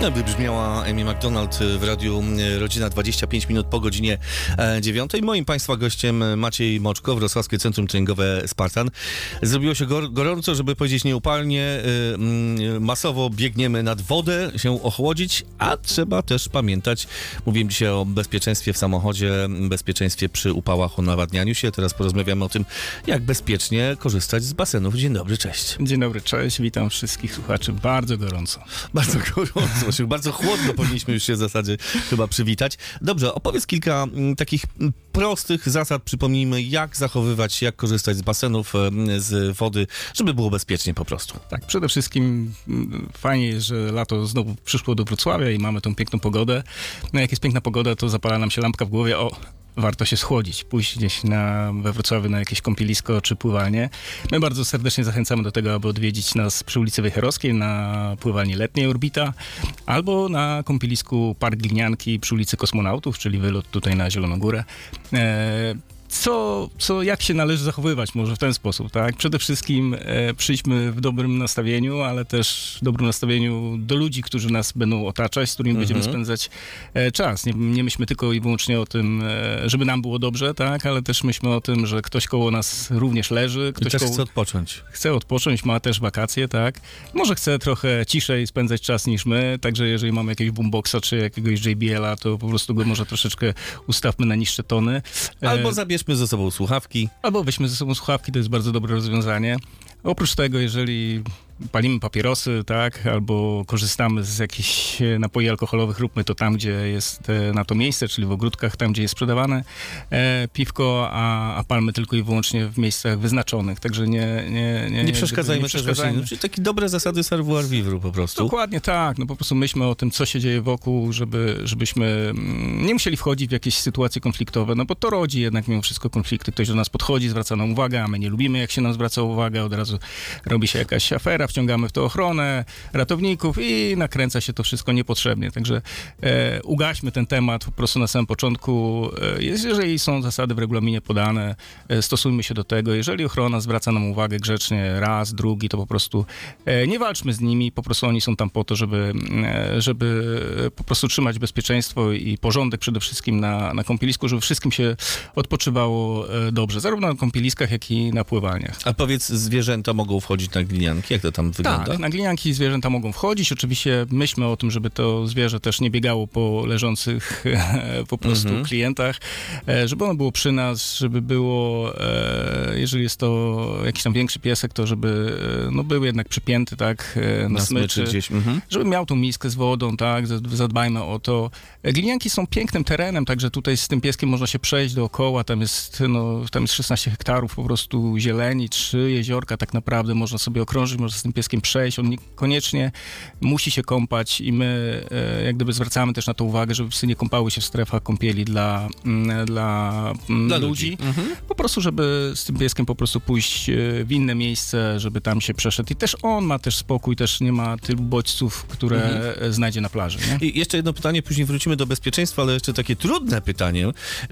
Wybrzmiała Amy Macdonald w radiu Rodzina 25 minut po godzinie 9. Moim Państwa gościem Maciej Moczko, Wrocławskie Centrum Treningowe Spartan. Zrobiło się gorąco, żeby powiedzieć nieupalnie. Masowo biegniemy nad wodę, się ochłodzić, a trzeba też pamiętać, mówiłem dzisiaj o bezpieczeństwie w samochodzie, bezpieczeństwie przy upałach, o nawadnianiu się. Teraz porozmawiamy o tym, jak bezpiecznie korzystać z basenów. Dzień dobry, cześć. Dzień dobry, cześć, witam wszystkich słuchaczy bardzo gorąco. Bardzo gorąco. Bardzo chłodno powinniśmy już się w zasadzie chyba przywitać. Dobrze, opowiedz kilka takich prostych zasad. Przypomnijmy, jak zachowywać, jak korzystać z basenów, z wody, żeby było bezpiecznie po prostu. Tak, przede wszystkim fajnie jest, że lato znowu przyszło do Wrocławia i mamy tą piękną pogodę. No jak jest piękna pogoda, to zapala nam się lampka w głowie, warto się schłodzić, pójść gdzieś we Wrocławiu na jakieś kąpielisko czy pływalnię. My bardzo serdecznie zachęcamy do tego, aby odwiedzić nas przy ulicy Wejherowskiej na pływalni letniej Orbita albo na kąpielisku Park Glinianki przy ulicy Kosmonautów, czyli wylot tutaj na Zieloną Górę. Jak się należy zachowywać może w ten sposób, tak? Przede wszystkim przyjdźmy w dobrym nastawieniu, ale też w dobrym nastawieniu do ludzi, którzy nas będą otaczać, z którymi będziemy spędzać czas. Nie myślmy tylko i wyłącznie o tym, żeby nam było dobrze, tak? Ale też myślmy o tym, że ktoś koło nas również leży. Ktoś też chce odpocząć. Chce odpocząć, ma też wakacje, tak? Może chce trochę ciszej spędzać czas niż my, także jeżeli mamy jakiegoś boomboxa czy jakiegoś JBL-a, to po prostu go może troszeczkę ustawmy na niższe tony. Albo zabierzmy ze sobą słuchawki. Albo weźmy ze sobą słuchawki, to jest bardzo dobre rozwiązanie. Oprócz tego, jeżeli palimy papierosy, tak, albo korzystamy z jakichś napoi alkoholowych, róbmy to tam, gdzie jest na to miejsce, czyli w ogródkach, tam, gdzie jest sprzedawane piwko, a palmy tylko i wyłącznie w miejscach wyznaczonych. Także nie przeszkadzajmy też właśnie. Czyli takie dobre zasady savoir vivre po prostu. Dokładnie tak. No po prostu myślmy o tym, co się dzieje wokół, żebyśmy nie musieli wchodzić w jakieś sytuacje konfliktowe, no bo to rodzi jednak mimo wszystko konflikty. Ktoś do nas podchodzi, zwraca nam uwagę, a my nie lubimy, jak się nam zwraca uwagę, od razu robi się jakaś afera, wciągamy w to ochronę, ratowników i nakręca się to wszystko niepotrzebnie. Także ugaśmy ten temat po prostu na samym początku. Jeżeli są zasady w regulaminie podane, stosujmy się do tego. Jeżeli ochrona zwraca nam uwagę grzecznie raz, drugi, to po prostu nie walczmy z nimi. Po prostu oni są tam po to, żeby po prostu trzymać bezpieczeństwo i porządek przede wszystkim na kąpielisku, żeby wszystkim się odpoczywało dobrze. Zarówno na kąpieliskach, jak i na pływalniach. A powiedz, zwierzęta mogą wchodzić na glinianki? Jak to tam wygląda? Tak, na glinianki zwierzęta mogą wchodzić. Oczywiście myślmy o tym, żeby to zwierzę też nie biegało po leżących po prostu klientach, żeby ono było przy nas, żeby było, jeżeli jest to jakiś tam większy piesek, to żeby był jednak przypięty, tak, na smyczy gdzieś. Żeby miał tą miskę z wodą, tak, zadbajmy o to. Glinianki są pięknym terenem, także tutaj z tym pieskiem można się przejść dookoła, tam jest 16 hektarów po prostu zieleni, 3 jeziorka tak naprawdę, można sobie okrążyć, można z tym pieskiem przejść, on niekoniecznie musi się kąpać i my jak gdyby zwracamy też na to uwagę, żeby psy nie kąpały się w strefach kąpieli dla ludzi. Po prostu, żeby z tym pieskiem po prostu pójść w inne miejsce, żeby tam się przeszedł i też on ma też spokój, też nie ma tylu bodźców, które znajdzie na plaży. Nie? I jeszcze jedno pytanie, później wrócimy do bezpieczeństwa, ale jeszcze takie trudne pytanie.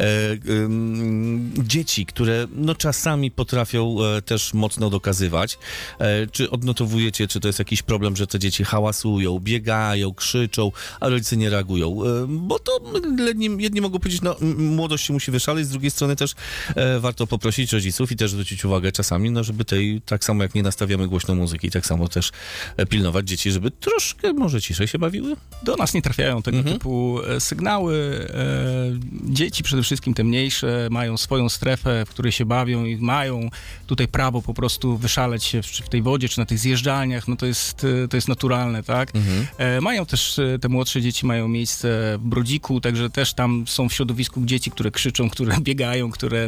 Dzieci, które czasami potrafią też mocno dokazywać. Czy odnotowujecie, czy to jest jakiś problem, że te dzieci hałasują, biegają, krzyczą, a rodzice nie reagują? Bo to jedni mogą powiedzieć, młodość się musi wyszaleć, z drugiej strony też warto poprosić rodziców i też zwrócić uwagę czasami, żeby tak samo jak nie nastawiamy głośno muzyki, tak samo też pilnować dzieci, żeby troszkę może ciszej się bawiły? Do nas nie trafiają tego typu sygnały. Dzieci przede wszystkim te mniejsze mają swoją strefę, w której się bawią i mają tutaj prawo po prostu wyszaleć się w tej wodzie, czy na tych zjeżdżalniach, to jest naturalne, tak? Mają też, te młodsze dzieci mają miejsce w Brodziku, także też tam są w środowisku dzieci, które krzyczą, które biegają, które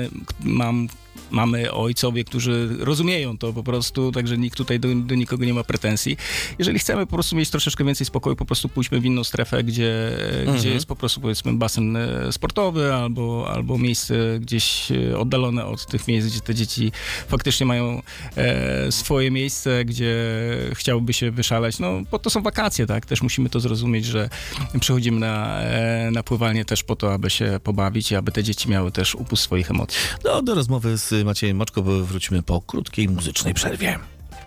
mamy ojcowie, którzy rozumieją to po prostu, także nikt tutaj do nikogo nie ma pretensji. Jeżeli chcemy po prostu mieć troszeczkę więcej spokoju, po prostu pójdźmy w inną strefę, gdzie jest po prostu powiedzmy basen sportowy albo miejsce gdzieś oddalone od tych miejsc, gdzie te dzieci faktycznie mają swoje miejsce, gdzie chciałyby się wyszaleć. Bo to są wakacje, tak? Też musimy to zrozumieć, że przychodzimy na pływalnię też po to, aby się pobawić i aby te dzieci miały też upust swoich emocji. Do rozmowy z Maciejem Moczko wrócimy po krótkiej muzycznej przerwie.